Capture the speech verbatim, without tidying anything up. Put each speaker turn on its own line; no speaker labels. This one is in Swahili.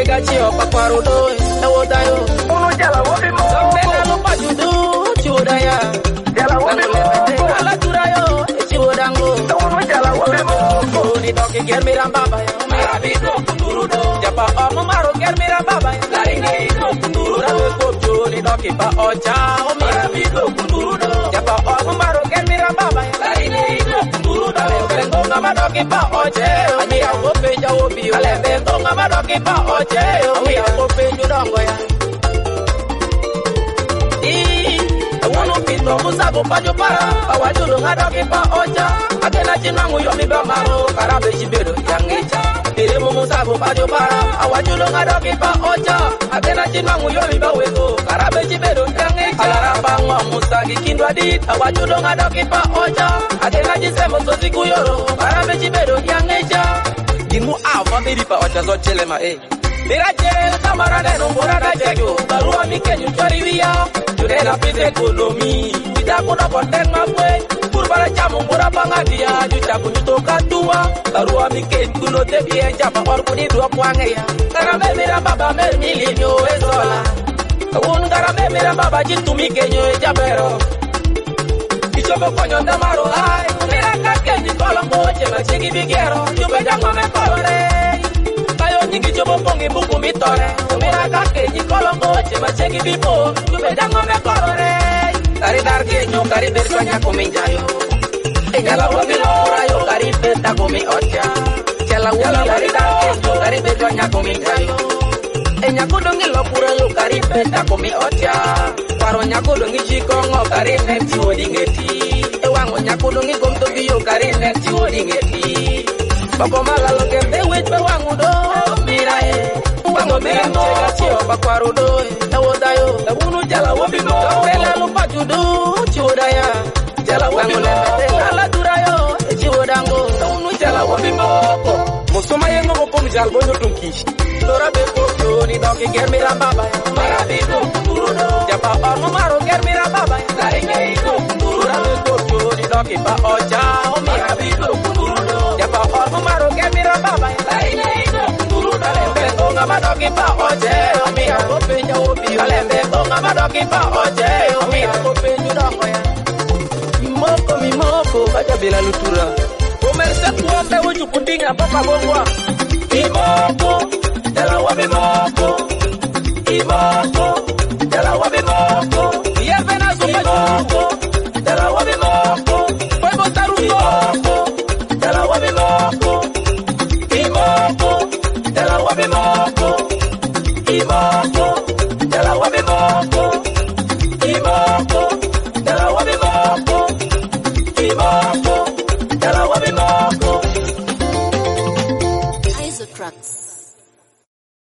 chega chio pa kwarudo e wodayo
Uno jala wobi mo
Bena lo pa judu chiwodaya
Jala wobi mo
Ala turayo e chiwodango
Uno jala wobi mo
Ni doki germira baba ya Mera bito kundurudo Japa omo maro germira baba ya Laringe ito kundurudo Rawe kopcho ni doki pa ocha Mera bito kundurudo Japa omo maro germira baba ya Laringe ito kundurudo Alembe nga madoki pa oche Ani ya kope jawo biyo Alembe nga madoki pa oche Ani ya kope judongo ya Uno pito musago pajo para Awajulo ngadoki pa ocha Akena chinangu yomi bamaro Karabe chibero yangecha Diremu musago pajo para Awajulo ngadoki pa ocha Akena chinangu yomi bawego Karabe chibero yangecha Alarapa ngwa musagi kindwa dit Awajulo ngadoki pa ocha Akena chisemo sosi kuyoro Karabe chibero yangecha Gimu awa miri pa ocha zo chelema eh Mirachel kamara neno mbora da jegyo Barua mikenyu choriwia Jurena pise ekonomi Kita kuna konten mapwe Kurbara chamu mbora pangadia Jucha kunyuto katua Barua mikenyu kuno tebie Japa orkuni dua kwangeya Karame mira baba mer milinyo ezola Un karame mira baba jitu mikenyo ejabero Ichobo konyo ndamaro ay Mira kakenyi kolombo Chema chigi bigero Jube jangwa me kolore Nyingi chobo pongi buku mitore Umira kake nyikolongo Chema chegi bipo Jube jango me korore Kari dar kenyo Kari bersanya kuminjayo Enyala wabi lora yo Kari beta kumi ocha Chala wuli kari dar kenyo Kari bersanya kuminjayo Enya kudongi lopura yo Kari beta kumi ocha Paro nyakudongi chikongo Kari neti wodingeti Ewango nyakudongi gomtogi yo Kari neti wodingeti Bako malalo gembe wech be wangudo Mira e Wango mira chega chio pa kwarudo E wodayo E unu jala wobi mo Bela lupa judu chiwodaya Jala wobi mo Ala durayo E chiwodango E unu jala wobi mo Musoma yengo mo pomi jal bonyo tunkish Dora be kopyo ni doki germira baba Mara bito kurudo Japa ormo maro germira baba Laringe ito kurudo Rabe kopyo ni doki pa ocha Mara bito kurudo Japa ormo maro germira baba Laringe ito kurudo Alembe konga madoki pa oche Amira kope jawobi Alembe konga madoki pa oche Amira kope judongo ya Mimoko mimoko Baja bila lutura Komerse kuote uju kundinga papa bongwa Imoko Jala wabi moko Imoko Jala wabi moko Yevena supa moko Jala wabi moko Fuego taru moko Jala wabi moko Imoko Jala wabi moko Imoko Jala wabi moko Imoko Jala wabi moko Imoko Jala wabi moko
Isotrax.